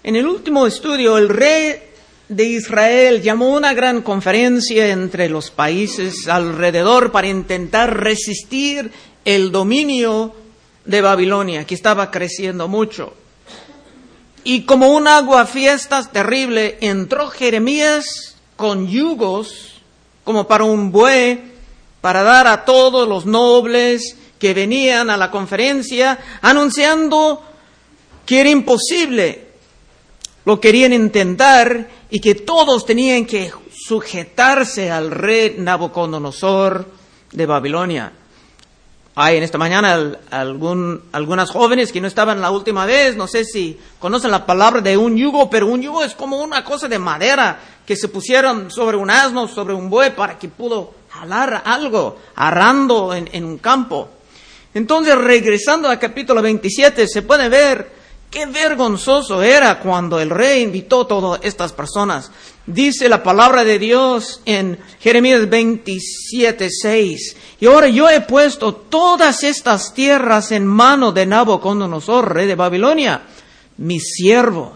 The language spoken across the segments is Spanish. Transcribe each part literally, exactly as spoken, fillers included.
En el último estudio, el rey de Israel llamó una gran conferencia entre los países alrededor para intentar resistir el dominio de Babilonia, que estaba creciendo mucho. Y como un aguafiestas terrible, entró Jeremías con yugos, como para un buey, para dar a todos los nobles que venían a la conferencia, anunciando que era imposible, lo querían intentar y que todos tenían que sujetarse al rey Nabucodonosor de Babilonia. Hay en esta mañana algún, algunas jóvenes que no estaban la última vez, no sé si conocen la palabra de un yugo, pero un yugo es como una cosa de madera que se pusieron sobre un asno, sobre un buey para que pudo jalar algo, arando en, en un campo. Entonces, regresando al capítulo veintisiete, se puede ver qué vergonzoso era cuando el rey invitó a todas estas personas. Dice la palabra de Dios en Jeremías veintisiete, seis. Y ahora yo he puesto todas estas tierras en mano de Nabucodonosor, rey de Babilonia, mi siervo.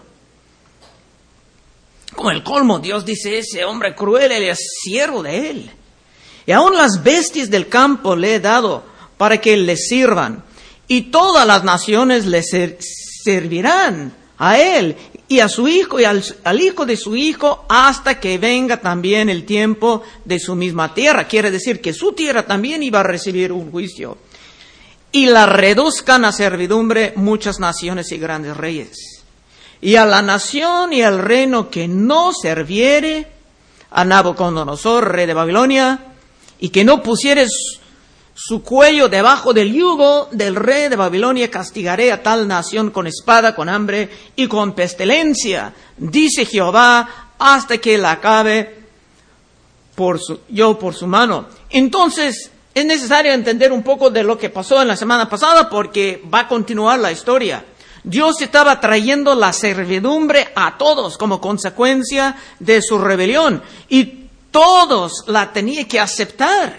Como el colmo, Dios dice, ese hombre cruel, él es siervo de él. Y aún las bestias del campo le he dado para que le sirvan. Y todas las naciones le ser- servirán a él y a su hijo y al, al hijo de su hijo hasta que venga también el tiempo de su misma tierra. Quiere decir que su tierra también iba a recibir un juicio. Y la reduzcan a servidumbre muchas naciones y grandes reyes. Y a la nación y al reino que no serviere a Nabucodonosor, rey de Babilonia, y que no pusiere su cuello debajo del yugo del rey de Babilonia, castigaré a tal nación con espada, con hambre y con pestilencia, dice Jehová, hasta que la acabe por su, yo por su mano. Entonces, es necesario entender un poco de lo que pasó en la semana pasada, porque va a continuar la historia. Dios estaba trayendo la servidumbre a todos como consecuencia de su rebelión, y todos la tenían que aceptar.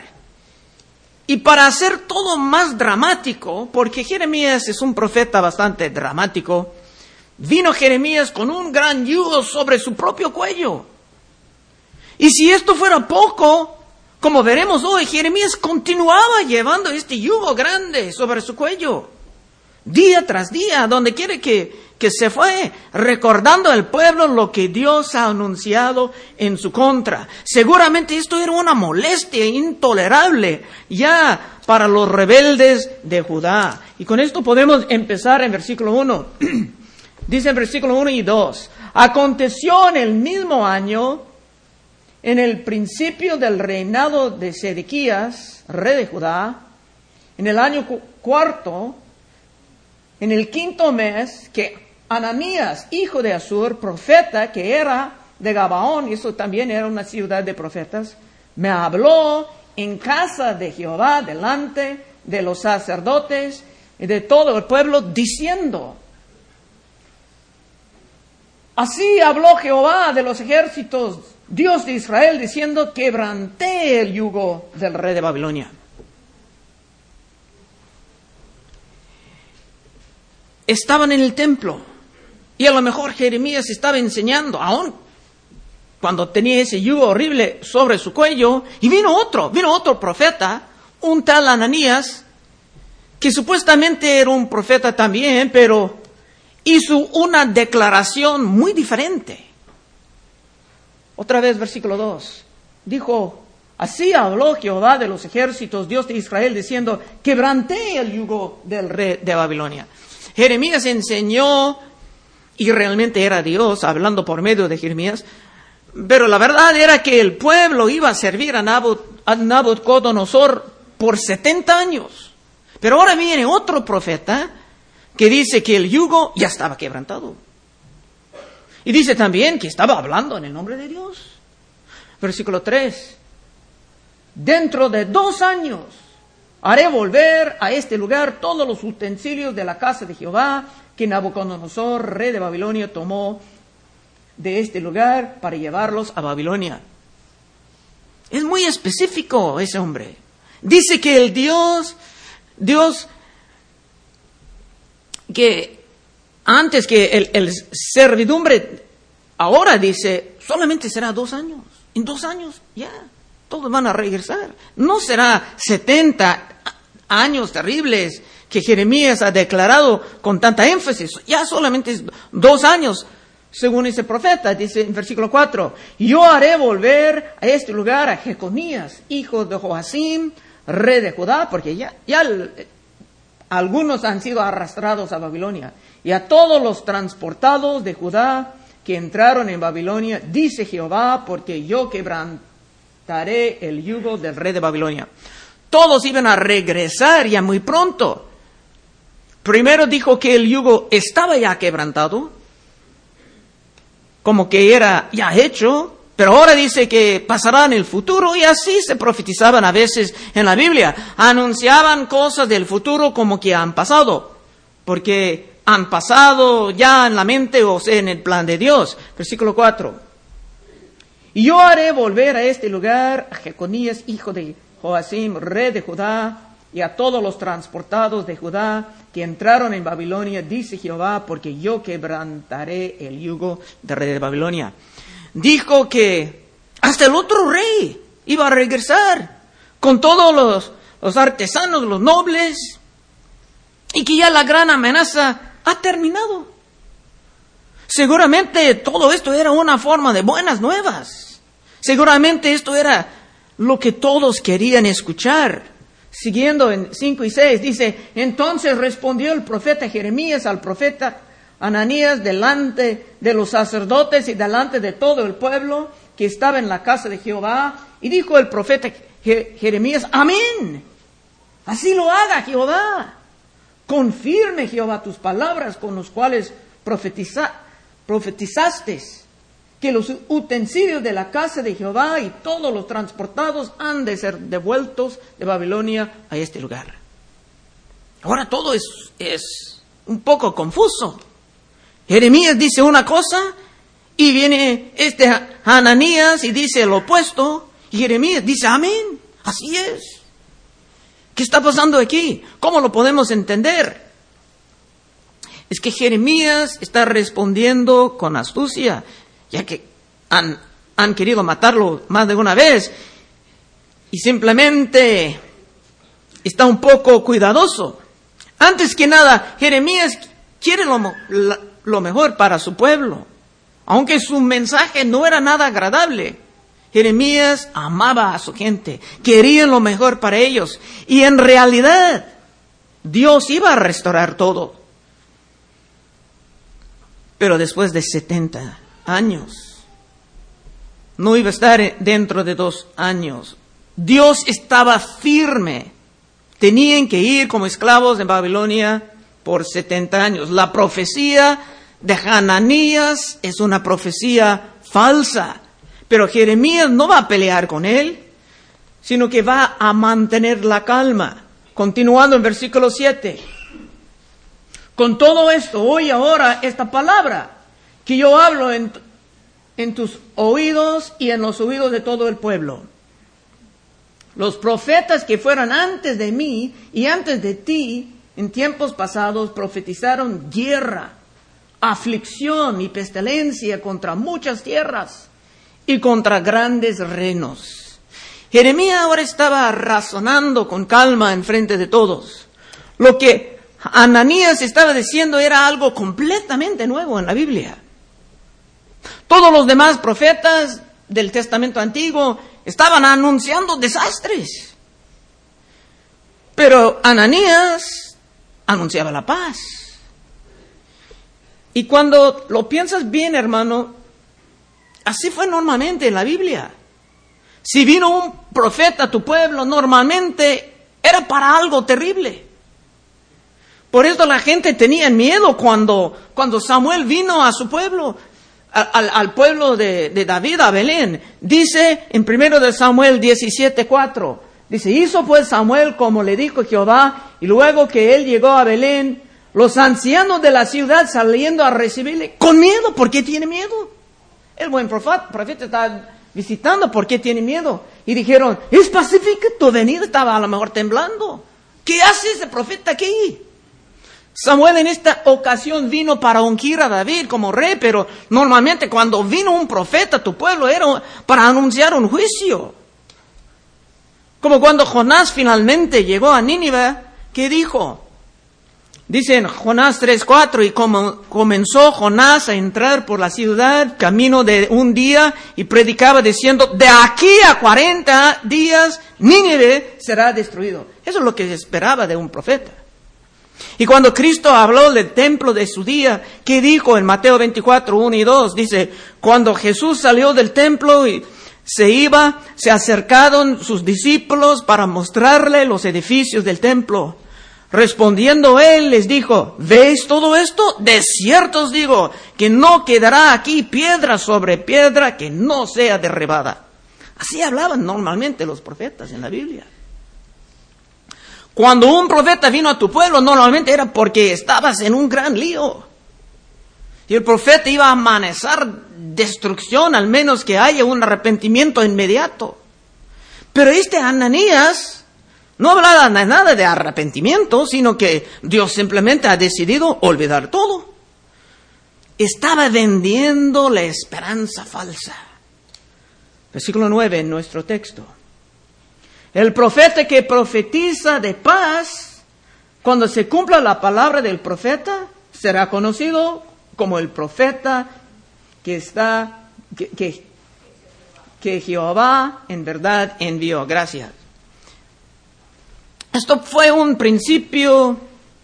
Y para hacer todo más dramático, porque Jeremías es un profeta bastante dramático, vino Jeremías con un gran yugo sobre su propio cuello. Y si esto fuera poco, como veremos hoy, Jeremías continuaba llevando este yugo grande sobre su cuello, día tras día, donde quiere que, que se fue, recordando al pueblo lo que Dios ha anunciado en su contra. Seguramente esto era una molestia intolerable ya para los rebeldes de Judá. Y con esto podemos empezar en versículo uno. Dice en versículo uno y dos. Aconteció en el mismo año, en el principio del reinado de Sedequías, rey de Judá, en el año cu- cuarto, en el quinto mes, que Ananías, hijo de Azur, profeta, que era de Gabaón, y eso también era una ciudad de profetas, me habló en casa de Jehová, delante de los sacerdotes y de todo el pueblo, diciendo, así habló Jehová de los ejércitos, Dios de Israel, diciendo, quebranté el yugo del rey de Babilonia. Estaban en el templo y a lo mejor Jeremías estaba enseñando, aún cuando tenía ese yugo horrible sobre su cuello, y vino otro, vino otro profeta, un tal Ananías, que supuestamente era un profeta también, pero hizo una declaración muy diferente. Otra vez, versículo dos, dijo, así habló Jehová de los ejércitos, Dios de Israel, diciendo, quebranté el yugo del rey de Babilonia. Jeremías enseñó, y realmente era Dios hablando por medio de Jeremías, pero la verdad era que el pueblo iba a servir a, Nabut, a Nabucodonosor por setenta años. Pero ahora viene otro profeta que dice que el yugo ya estaba quebrantado. Y dice también que estaba hablando en el nombre de Dios. Versículo tres. Dentro de dos años haré volver a este lugar todos los utensilios de la casa de Jehová que Nabucodonosor, rey de Babilonia, tomó de este lugar para llevarlos a Babilonia. Es muy específico ese hombre. Dice que el Dios, Dios que antes que el, el servidumbre, ahora dice, solamente será dos años. En dos años, ya, todos van a regresar. No será setenta años terribles que Jeremías ha declarado con tanta énfasis. Ya solamente es dos años, según ese profeta, dice en versículo cuatro. Yo haré volver a este lugar a Jeconías, hijo de Joacim, rey de Judá, porque ya, ya el, algunos han sido arrastrados a Babilonia. Y a todos los transportados de Judá que entraron en Babilonia, dice Jehová, porque yo quebrantaré el yugo del rey de Babilonia. Todos iban a regresar ya muy pronto. Primero dijo que el yugo estaba ya quebrantado, como que era ya hecho, pero ahora dice que pasará en el futuro, y así se profetizaban a veces en la Biblia. Anunciaban cosas del futuro como que han pasado, porque han pasado ya en la mente o sea, en el plan de Dios. Versículo cuatro. Y yo haré volver a este lugar a Jeconías, hijo de Joacim, rey de Judá, y a todos los transportados de Judá que entraron en Babilonia, dice Jehová, porque yo quebrantaré el yugo del rey de Babilonia. Dijo que hasta el otro rey iba a regresar con todos los, los artesanos, los nobles, y que ya la gran amenaza ha terminado. Seguramente todo esto era una forma de buenas nuevas. Seguramente esto era lo que todos querían escuchar. Siguiendo en cinco y seis, dice, entonces respondió el profeta Jeremías al profeta Ananías delante de los sacerdotes y delante de todo el pueblo que estaba en la casa de Jehová. Y dijo el profeta Jeremías, amén. Así lo haga Jehová. Confirme Jehová tus palabras con los cuales profetiza, profetizaste que los utensilios de la casa de Jehová y todos los transportados han de ser devueltos de Babilonia a este lugar. Ahora todo es, es un poco confuso. Jeremías dice una cosa y viene este Ananías y dice lo opuesto, y Jeremías dice amén, así es. ¿Qué está pasando aquí? ¿Cómo lo podemos entender? Es que Jeremías está respondiendo con astucia, ya que han, han querido matarlo más de una vez, y simplemente está un poco cuidadoso. Antes que nada, Jeremías quiere lo, lo mejor para su pueblo, aunque su mensaje no era nada agradable. Jeremías amaba a su gente, quería lo mejor para ellos, y en realidad Dios iba a restaurar todo. Pero después de setenta años, no iba a estar dentro de dos años. Dios estaba firme. Tenían que ir como esclavos en Babilonia por setenta años. La profecía de Ananías es una profecía falsa. Pero Jeremías no va a pelear con él, sino que va a mantener la calma. Continuando en versículo siete. Con todo esto, oye ahora esta palabra que yo hablo en, en tus oídos y en los oídos de todo el pueblo. Los profetas que fueron antes de mí y antes de ti, en tiempos pasados, profetizaron guerra, aflicción y pestilencia contra muchas tierras y contra grandes reinos. Jeremías ahora estaba razonando con calma en frente de todos. Lo que Ananías estaba diciendo era algo completamente nuevo en la Biblia. Todos los demás profetas del Testamento Antiguo estaban anunciando desastres. Pero Ananías anunciaba la paz. Y cuando lo piensas bien, hermano, así fue normalmente en la Biblia. Si vino un profeta a tu pueblo, normalmente era para algo terrible. Por eso la gente tenía miedo cuando, cuando Samuel vino a su pueblo, al, al pueblo de, de David, a Belén. Dice en primero de Samuel diecisiete cuatro, dice, hizo pues Samuel como le dijo Jehová, y luego que él llegó a Belén, los ancianos de la ciudad saliendo a recibirle, con miedo. ¿Por qué tiene miedo? El buen profeta, profeta está visitando, ¿por qué tiene miedo? Y dijeron, es pacífica tu venida, estaba a lo mejor temblando. ¿Qué hace ese profeta aquí? Samuel en esta ocasión vino para ungir a David como rey, pero normalmente cuando vino un profeta a tu pueblo era para anunciar un juicio. Como cuando Jonás finalmente llegó a Nínive, ¿qué dijo? Dice en Jonás tres cuatro, y como comenzó Jonás a entrar por la ciudad, camino de un día, y predicaba diciendo, de aquí a cuarenta días, Nínive será destruido. Eso es lo que se esperaba de un profeta. Y cuando Cristo habló del templo de su día, ¿qué dijo en Mateo veinticuatro, uno y dos? Dice, cuando Jesús salió del templo y se iba, se acercaron sus discípulos para mostrarle los edificios del templo. Respondiendo él les dijo, ¿veis todo esto? De cierto os digo que no quedará aquí piedra sobre piedra que no sea derribada. Así hablaban normalmente los profetas en la Biblia. Cuando un profeta vino a tu pueblo, normalmente era porque estabas en un gran lío. Y el profeta iba a amanecer destrucción, al menos que haya un arrepentimiento inmediato. Pero este Ananías no hablaba nada de arrepentimiento, sino que Dios simplemente ha decidido olvidar todo. Estaba vendiendo la esperanza falsa. Versículo nueve en nuestro texto. El profeta que profetiza de paz, cuando se cumpla la palabra del profeta, será conocido como el profeta que está, que, que, que Jehová en verdad envió. Gracias. Esto fue un principio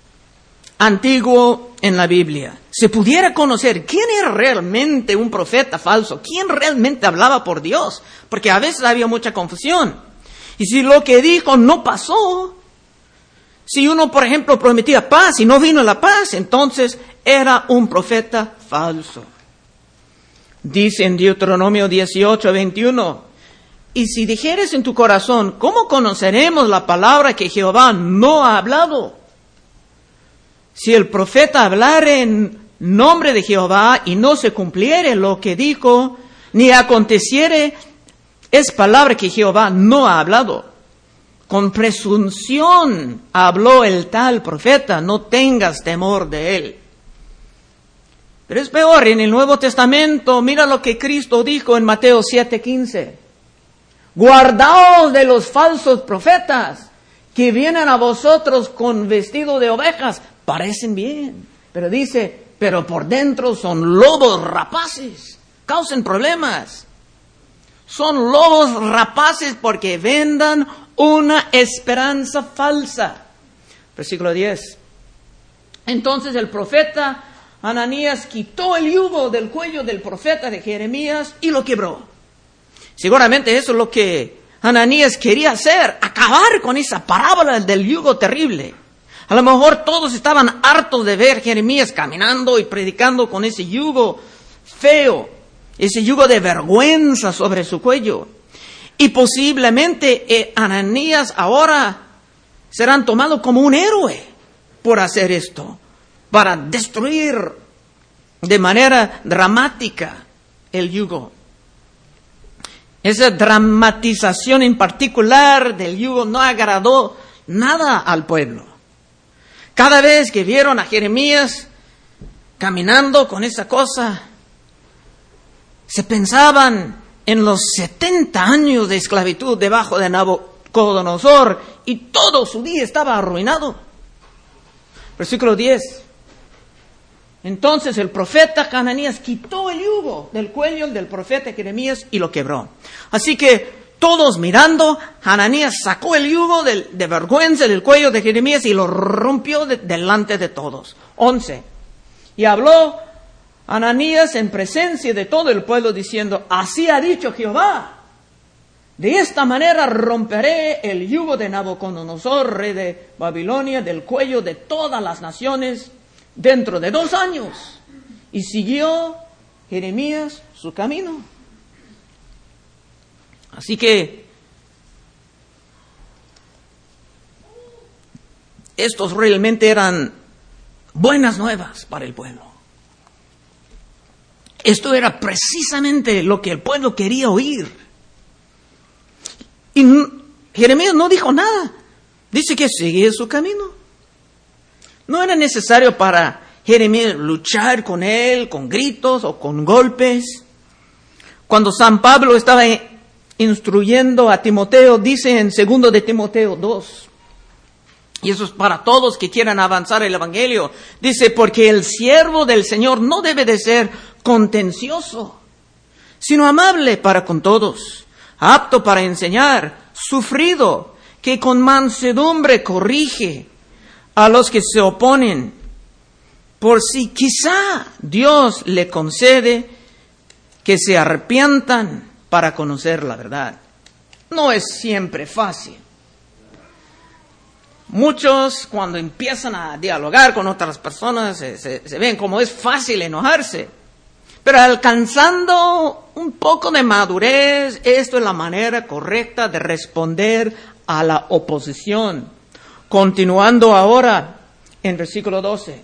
antiguo en la Biblia. Se pudiera conocer quién era realmente un profeta falso, quién realmente hablaba por Dios, porque a veces había mucha confusión. Y si lo que dijo no pasó, si uno, por ejemplo, prometía paz y no vino la paz, entonces era un profeta falso. Dice en Deuteronomio dieciocho, veintiuno, y si dijeres en tu corazón, ¿cómo conoceremos la palabra que Jehová no ha hablado? Si el profeta hablare en nombre de Jehová y no se cumpliere lo que dijo, ni aconteciere, es palabra que Jehová no ha hablado. Con presunción habló el tal profeta, no tengas temor de él. Pero es peor, en el Nuevo Testamento, mira lo que Cristo dijo en Mateo siete quince. Guardaos de los falsos profetas que vienen a vosotros con vestido de ovejas, parecen bien, pero dice, pero por dentro son lobos rapaces, causan problemas. Son lobos rapaces porque vendan una esperanza falsa. Versículo diez. Entonces el profeta Ananías quitó el yugo del cuello del profeta de Jeremías y lo quebró. Seguramente eso es lo que Ananías quería hacer, acabar con esa parábola del yugo terrible. A lo mejor todos estaban hartos de ver Jeremías caminando y predicando con ese yugo feo, ese yugo de vergüenza sobre su cuello. Y posiblemente eh, Ananías ahora serán tomados como un héroe por hacer esto, para destruir de manera dramática el yugo. Esa dramatización en particular del yugo no agradó nada al pueblo. Cada vez que vieron a Jeremías caminando con esa cosa, se pensaban en los setenta años de esclavitud debajo de Nabucodonosor y todo su día estaba arruinado. Versículo diez. Entonces el profeta Ananías quitó el yugo del cuello del profeta Jeremías y lo quebró. Así que todos mirando, Ananías sacó el yugo de, de vergüenza del cuello de Jeremías y lo rompió de, delante de todos. once. Y habló Ananías en presencia de todo el pueblo diciendo, así ha dicho Jehová, de esta manera romperé el yugo de Nabucodonosor, rey de Babilonia, del cuello de todas las naciones dentro de dos años. Y siguió Jeremías su camino. Así que estos realmente eran buenas nuevas para el pueblo. Esto era precisamente lo que el pueblo quería oír. Y Jeremías no dijo nada. Dice que sigue su camino. No era necesario para Jeremías luchar con él, con gritos o con golpes. Cuando San Pablo estaba instruyendo a Timoteo, dice en segundo de Timoteo dos, y eso es para todos que quieran avanzar el evangelio, dice, porque el siervo del Señor no debe de ser contencioso, sino amable para con todos, apto para enseñar, sufrido, que con mansedumbre corrige a los que se oponen, por si quizá Dios le concede que se arrepientan para conocer la verdad. No es siempre fácil. Muchos, cuando empiezan a dialogar con otras personas, se, se, se ven como es fácil enojarse. Pero alcanzando un poco de madurez, esto es la manera correcta de responder a la oposición. Continuando ahora en versículo doce.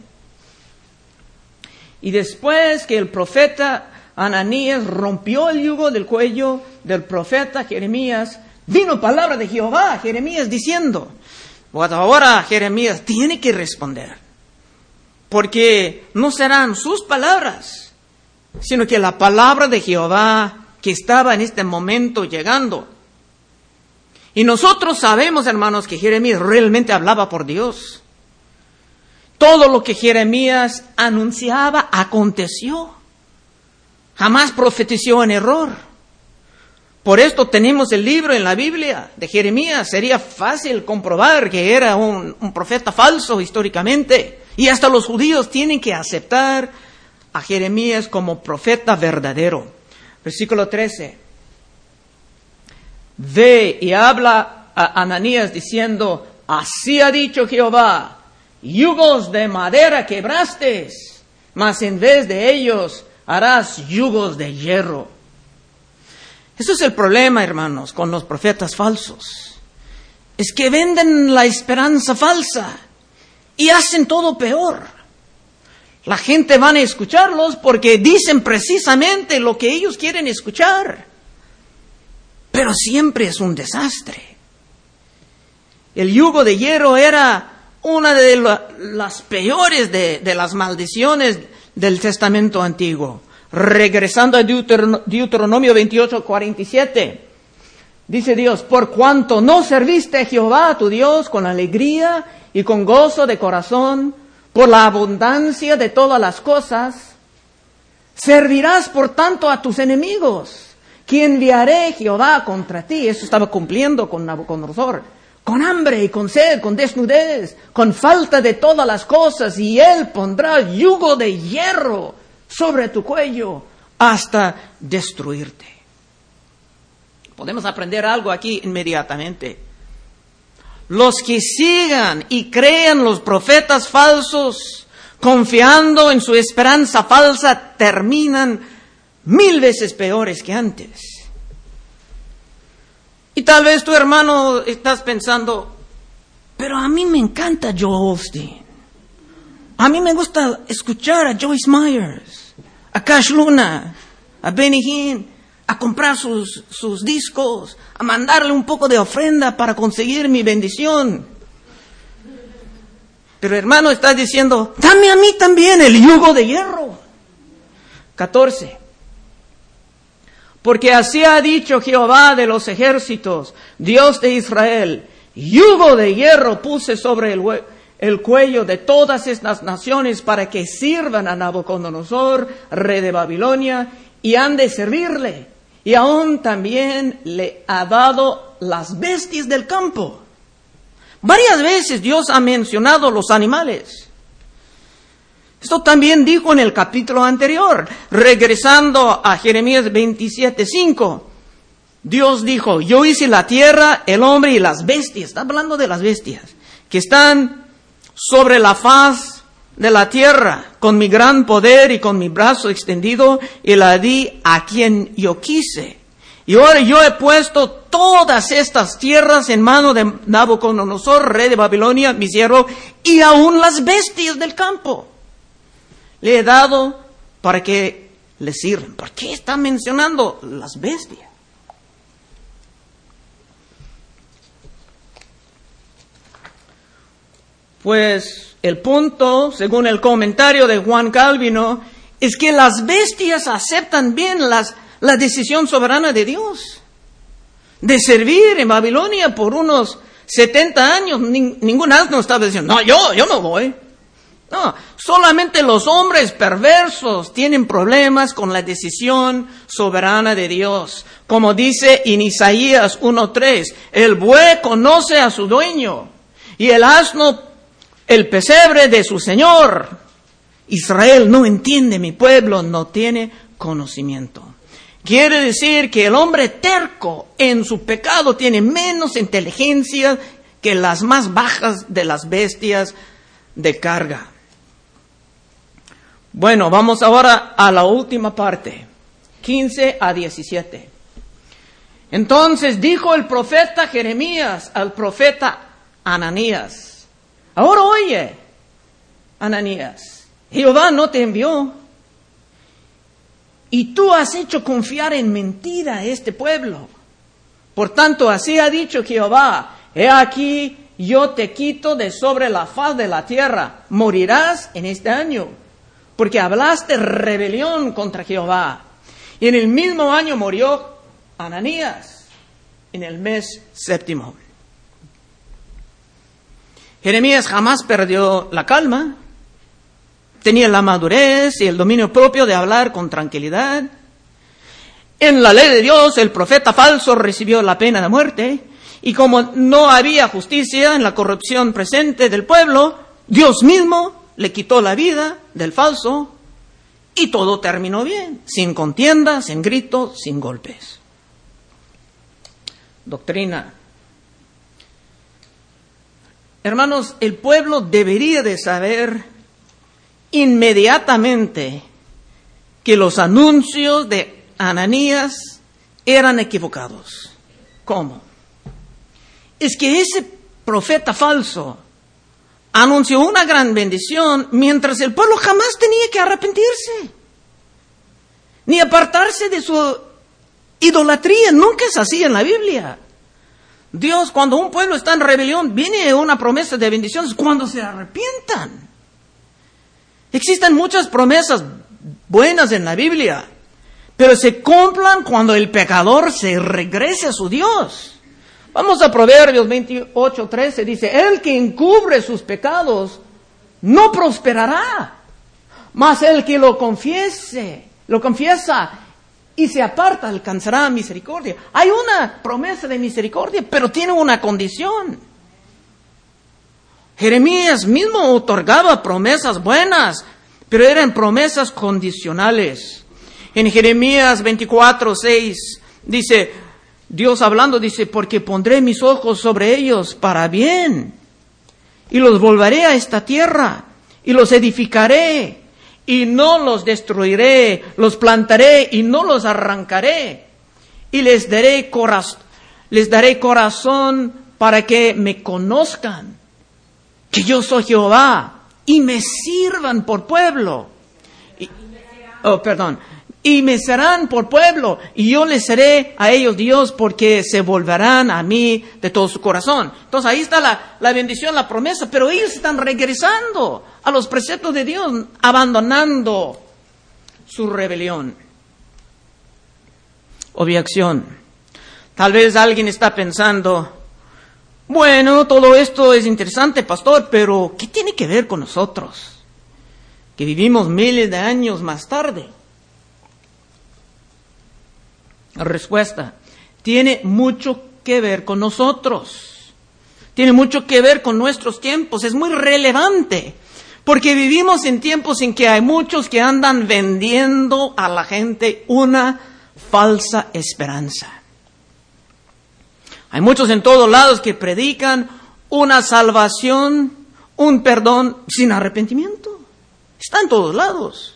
Y después que el profeta Ananías rompió el yugo del cuello del profeta Jeremías, vino palabra de Jehová a Jeremías diciendo, bueno, ahora Jeremías tiene que responder, porque no serán sus palabras, sino que la palabra de Jehová que estaba en este momento llegando. Y nosotros sabemos, hermanos, que Jeremías realmente hablaba por Dios. Todo lo que Jeremías anunciaba aconteció. Jamás profetizó en error. Por esto tenemos el libro en la Biblia de Jeremías. Sería fácil comprobar que era un, un profeta falso históricamente. Y hasta los judíos tienen que aceptar a Jeremías como profeta verdadero. Versículo trece. Ve y habla a Ananías diciendo, así ha dicho Jehová, yugos de madera quebraste, mas en vez de ellos harás yugos de hierro. Eso es el problema, hermanos, con los profetas falsos. Es que venden la esperanza falsa y hacen todo peor. La gente van a escucharlos porque dicen precisamente lo que ellos quieren escuchar. Pero siempre es un desastre. El yugo de hierro era una de la, las peores de, de las maldiciones del Testamento Antiguo. Regresando a Deuteronomio veintiocho, cuarenta y siete, dice Dios, por cuanto no serviste a Jehová tu Dios con alegría y con gozo de corazón, por la abundancia de todas las cosas, servirás por tanto a tus enemigos, que enviaré Jehová contra ti. Eso estaba cumpliendo con Nabucodonosor. Con hambre y con sed, con desnudez, con falta de todas las cosas, y él pondrá yugo de hierro sobre tu cuello hasta destruirte. Podemos aprender algo aquí inmediatamente. Los que sigan y crean los profetas falsos, confiando en su esperanza falsa, terminan mil veces peores que antes. Y tal vez tu hermano estás pensando, pero a mí me encanta Joel Osteen. A mí me gusta escuchar a Joyce Myers, a Cash Luna, a Benny Hinn, a comprar sus, sus discos, a mandarle un poco de ofrenda para conseguir mi bendición. Pero hermano, estás diciendo, dame a mí también el yugo de hierro. catorce. Porque así ha dicho Jehová de los ejércitos, Dios de Israel, yugo de hierro puse sobre el, el cuello de todas estas naciones para que sirvan a Nabucodonosor, rey de Babilonia, y han de servirle. Y aún también le ha dado las bestias del campo. Varias veces Dios ha mencionado los animales. Esto también dijo en el capítulo anterior, regresando a Jeremías veintisiete, cinco. Dios dijo, yo hice la tierra, el hombre y las bestias. Está hablando de las bestias que están sobre la faz de la tierra, con mi gran poder y con mi brazo extendido, y la di a quien yo quise. Y ahora yo he puesto todas estas tierras en mano de Nabucodonosor, rey de Babilonia, mi siervo, y aún las bestias del campo. Le he dado para que le sirvan. ¿Por qué está mencionando las bestias? Pues el punto, según el comentario de Juan Calvino, es que las bestias aceptan bien las, la decisión soberana de Dios de servir en Babilonia por unos setenta años. Ning, ningún asno estaba diciendo, no, yo, yo no voy. No, solamente los hombres perversos tienen problemas con la decisión soberana de Dios. Como dice en Isaías uno tres, el buey conoce a su dueño y el asno el pesebre de su señor. Israel no entiende, mi pueblo no tiene conocimiento. Quiere decir que el hombre terco en su pecado tiene menos inteligencia que las más bajas de las bestias de carga. Bueno, vamos ahora a la última parte, quince a diecisiete. Entonces dijo el profeta Jeremías al profeta Ananías, ahora oye, Ananías, Jehová no te envió, y tú has hecho confiar en mentira a este pueblo. Por tanto, así ha dicho Jehová, he aquí, yo te quito de sobre la faz de la tierra, morirás en este año, porque hablaste rebelión contra Jehová. Y en el mismo año murió Ananías, en el mes séptimo. Jeremías jamás perdió la calma. Tenía la madurez y el dominio propio de hablar con tranquilidad. En la ley de Dios, el profeta falso recibió la pena de muerte. Y como no había justicia en la corrupción presente del pueblo, Dios mismo le quitó la vida del falso y todo terminó bien, sin contienda, sin gritos, sin golpes. Doctrina. Hermanos, el pueblo debería de saber inmediatamente que los anuncios de Ananías eran equivocados. ¿Cómo? Es que ese profeta falso anunció una gran bendición mientras el pueblo jamás tenía que arrepentirse, ni apartarse de su idolatría. Nunca es así en la Biblia. Dios, cuando un pueblo está en rebelión, viene una promesa de bendiciones cuando se arrepientan. Existen muchas promesas buenas en la Biblia, pero se cumplan cuando el pecador se regrese a su Dios. Vamos a Proverbios veintiocho trece, dice, el que encubre sus pecados no prosperará, mas el que lo confiese, lo confiesa y se aparta alcanzará misericordia. Hay una promesa de misericordia, pero tiene una condición. Jeremías mismo otorgaba promesas buenas, pero eran promesas condicionales. En Jeremías veinticuatro seis dice, Dios hablando dice, porque pondré mis ojos sobre ellos para bien, y los volveré a esta tierra, y los edificaré, y no los destruiré, los plantaré, y no los arrancaré, y les daré corazón, les daré corazón para que me conozcan, que yo soy Jehová, y me sirvan por pueblo. Y, oh, perdón. Y me serán por pueblo, y yo les seré a ellos Dios, porque se volverán a mí de todo su corazón. Entonces ahí está la, la bendición, la promesa, pero ellos están regresando a los preceptos de Dios, abandonando su rebelión. Objeción. Tal vez alguien está pensando, bueno, todo esto es interesante, pastor, pero ¿qué tiene que ver con nosotros? Que vivimos miles de años más tarde. Respuesta, tiene mucho que ver con nosotros, tiene mucho que ver con nuestros tiempos, es muy relevante, porque vivimos en tiempos en que hay muchos que andan vendiendo a la gente una falsa esperanza. Hay muchos en todos lados que predican una salvación, un perdón sin arrepentimiento, está en todos lados.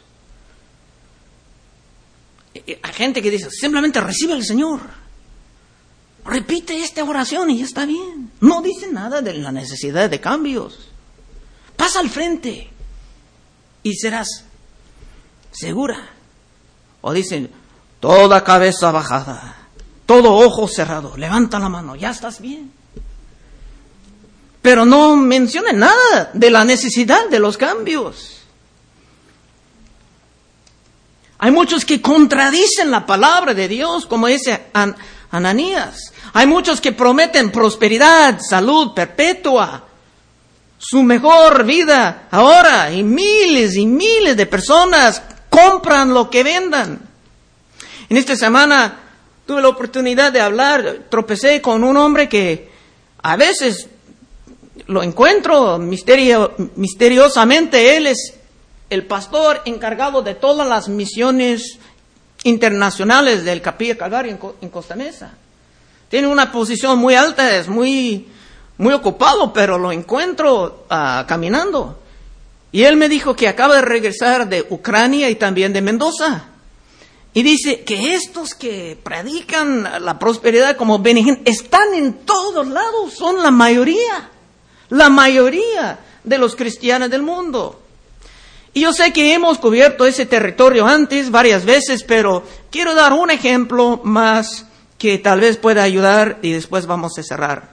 Hay gente que dice, simplemente recibe al Señor. Repite esta oración y ya está bien. No dice nada de la necesidad de cambios. Pasa al frente y serás segura. O dicen, toda cabeza bajada, todo ojo cerrado, levanta la mano, ya estás bien. pero no menciona nada de la necesidad de los cambios. Hay muchos que contradicen la palabra de Dios, como ese An- Ananías. Hay muchos que prometen prosperidad, salud perpetua, su mejor vida ahora, y miles y miles de personas compran lo que vendan. En esta semana tuve la oportunidad de hablar, tropecé con un hombre que a veces lo encuentro misterio, misteriosamente. Él es el pastor encargado de todas las misiones internacionales del Capilla Calvario en, en Costa Mesa. Tiene una posición muy alta, es muy, muy ocupado, pero lo encuentro uh, caminando. Y él me dijo que acaba de regresar de Ucrania y también de Mendoza. Y dice que estos que predican la prosperidad como Benny Hinn están en todos lados, son la mayoría, la mayoría de los cristianos del mundo. Y yo sé que hemos cubierto ese territorio antes varias veces, pero quiero dar un ejemplo más que tal vez pueda ayudar y después vamos a cerrar.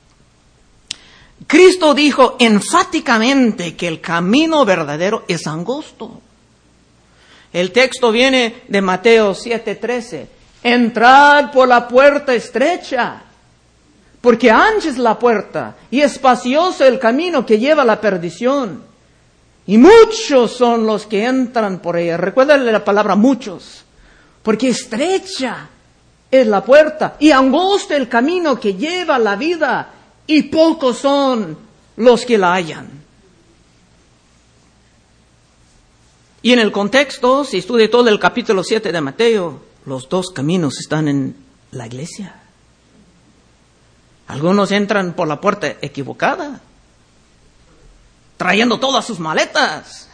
Cristo dijo enfáticamente que el camino verdadero es angosto. El texto viene de Mateo siete trece. Entrad por la puerta estrecha, porque ancha es la puerta y espacioso el camino que lleva a la perdición. Y muchos son los que entran por ella. Recuérdale la palabra muchos, porque estrecha es la puerta y angosto el camino que lleva a la vida, y pocos son los que la hallan. Y en el contexto, si estudia todo el capítulo siete de Mateo, los dos caminos están en la iglesia. Algunos entran por la puerta equivocada, trayendo todas sus maletas.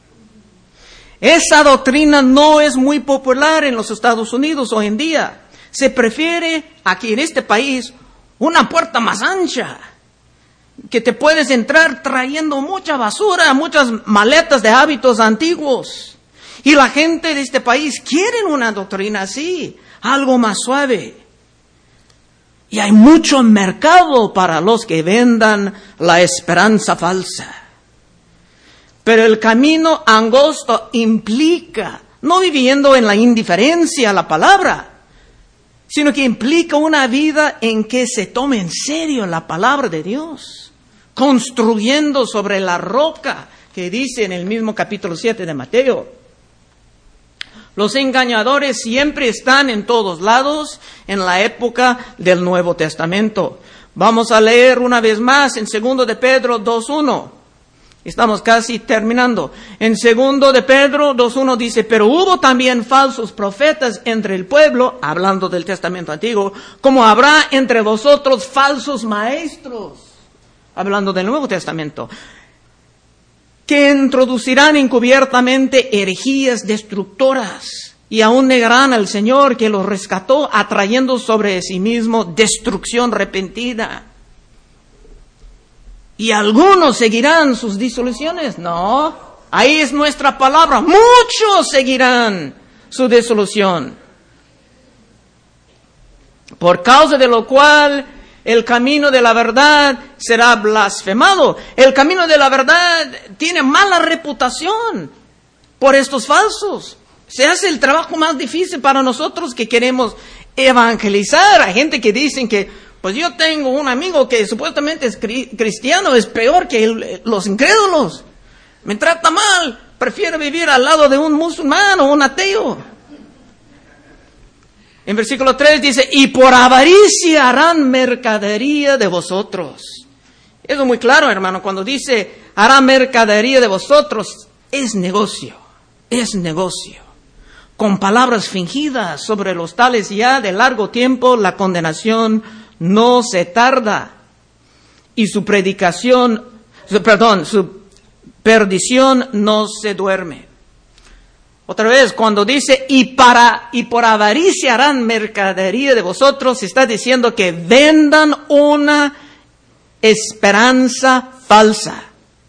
Esa doctrina no es muy popular en los Estados Unidos hoy en día. Se prefiere aquí en este país una puerta más ancha, que te puedes entrar trayendo mucha basura, muchas maletas de hábitos antiguos. Y la gente de este país quiere una doctrina así, algo más suave. Y hay mucho mercado para los que vendan la esperanza falsa. Pero el camino angosto implica no viviendo en la indiferencia a la palabra, sino que implica una vida en que se tome en serio la palabra de Dios, construyendo sobre la roca que dice en el mismo capítulo siete de Mateo. Los engañadores siempre están en todos lados en la época del Nuevo Testamento. Vamos a leer una vez más en segundo de Pedro dos uno. Estamos casi terminando. En segundo de Pedro dos uno dice, pero hubo también falsos profetas entre el pueblo, hablando del Testamento Antiguo, como habrá entre vosotros falsos maestros, hablando del Nuevo Testamento, que introducirán encubiertamente herejías destructoras y aún negarán al Señor que los rescató, atrayendo sobre sí mismo destrucción repentina. ¿Y algunos seguirán sus disoluciones? No, ahí es nuestra palabra. Muchos seguirán su disolución. Por causa de lo cual el camino de la verdad será blasfemado. El camino de la verdad tiene mala reputación por estos falsos. Se hace el trabajo más difícil para nosotros que queremos evangelizar a gente que dicen que pues yo tengo un amigo que supuestamente es cristiano, es peor que el, los incrédulos. Me trata mal, prefiero vivir al lado de un musulmán o un ateo. En versículo tres dice, y por avaricia harán mercadería de vosotros. Eso es muy claro, hermano, cuando dice harán mercadería de vosotros, es negocio, es negocio. Con palabras fingidas sobre los tales ya de largo tiempo, la condenación no se tarda, y su predicación, su, perdón, su perdición no se duerme. Otra vez, cuando dice, y para, y por avaricia harán mercadería de vosotros, está diciendo que vendan una esperanza falsa.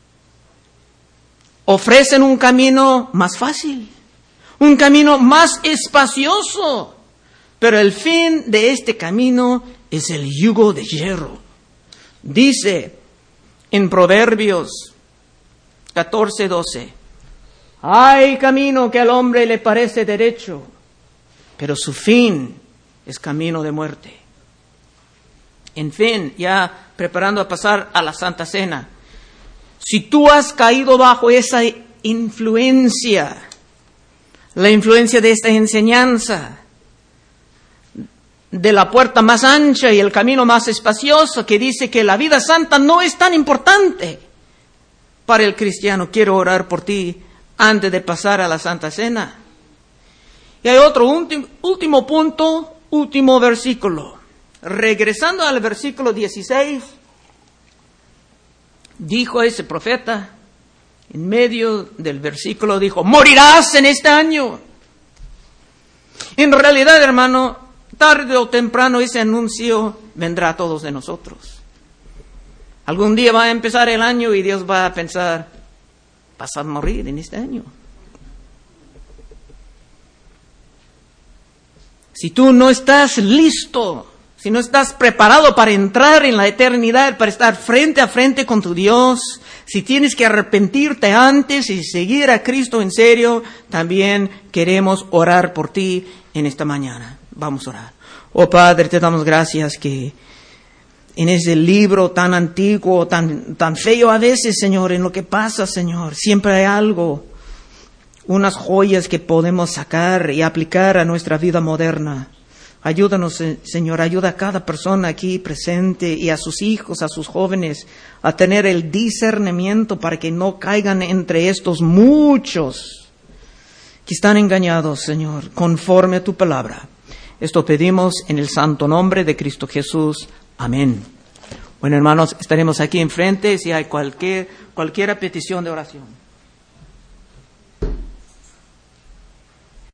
Ofrecen un camino más fácil, un camino más espacioso, pero el fin de este camino es el yugo de hierro. Dice en Proverbios catorce, doce. Hay camino que al hombre le parece derecho, pero su fin es camino de muerte. En fin, ya preparando a pasar a la Santa Cena, si tú has caído bajo esa influencia, la influencia de esta enseñanza, de la puerta más ancha y el camino más espacioso, que dice que la vida santa no es tan importante para el cristiano, quiero orar por ti antes de pasar a la Santa Cena. Y hay otro último, último punto, último versículo. Regresando al versículo dieciséis, dijo ese profeta, en medio del versículo dijo, morirás en este año. En realidad, hermano, tarde o temprano ese anuncio vendrá a todos de nosotros. Algún día va a empezar el año y Dios va a pensar, vas a morir en este año. Si tú no estás listo, si no estás preparado para entrar en la eternidad, para estar frente a frente con tu Dios, si tienes que arrepentirte antes y seguir a Cristo en serio, también queremos orar por ti en esta mañana. Vamos a orar. Oh Padre, te damos gracias que en ese libro tan antiguo, tan, tan feo a veces, Señor, en lo que pasa, Señor, siempre hay algo, unas joyas que podemos sacar y aplicar a nuestra vida moderna. Ayúdanos, Señor, ayuda a cada persona aquí presente y a sus hijos, a sus jóvenes, a tener el discernimiento para que no caigan entre estos muchos que están engañados, Señor, conforme a tu palabra. Esto pedimos en el santo nombre de Cristo Jesús. Amén. Bueno, hermanos, estaremos aquí enfrente si hay cualquier, cualquier petición de oración.